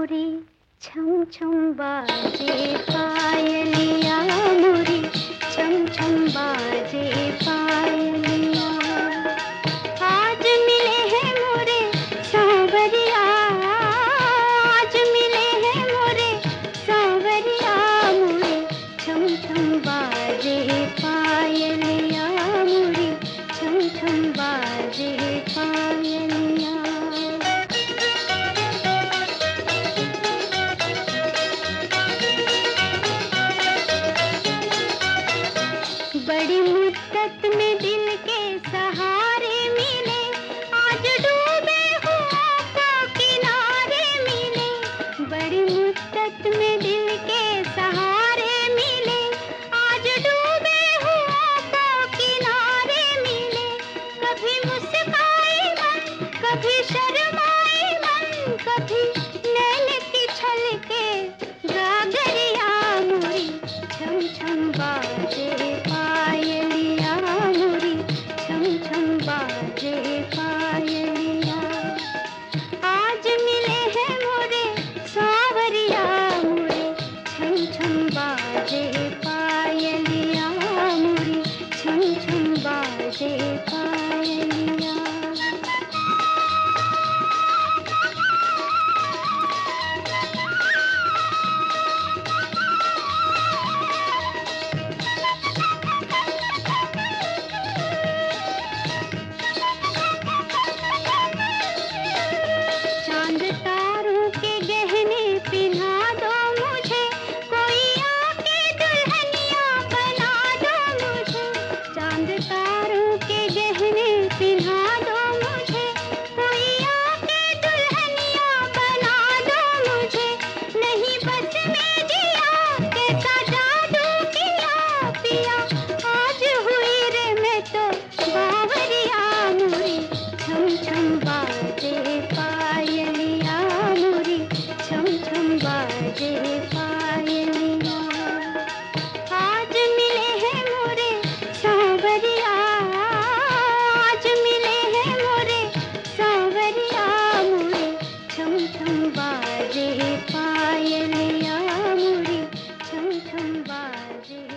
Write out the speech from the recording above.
मोरी छम छम बाजे पायलिया मोरी छम छम बाजे पायलिया। आज मिले हैं मोरे सांवरिया, आज मिले हैं मोरे सांवरिया मोरी छम छम बाजे पायलिया मोरी छम छम बाजे पायलिया। बड़ी मुद्दत में दिल के सहारे मिले, आज डूबे हुओं को किनारे मिले। बड़ी मुद्दत में दिल के सहारे मिले, आज डूबे हुओं को किनारे मिले। कभी मुस्काए मन, कभी शर्माए मन, कभी नैन की छलके गागरिया मोरी छम छम बाजे पायलिया मोरी छम छम बाजे पायलिया। आज मिले हैं मोरे सांवरिया मोरे छम छम बाजे पायलिया मोरी छम छम बाजे पायलिया। चांद तारों के गहने पिन्हा दो मुझे, कोई आके दुल्हनिया बना दो मुझे। चांद तारों के गहने पिन्हा दो मुझे, कोई आके दुल्हनिया बना दो मुझे। नहीं बस में जिया कैसा जादू किया पिया, आज हुई रे मैं तो बावरिया मोरी छम छम बाजे पायलिया मोरी छम छम बाजे पायलिया। आज मिले हैं मोरे सांवरिया, आज मिले हैं मोरे सांवरिया मोरे छम छम बाजे पायलिया मोरी छम छम बाजे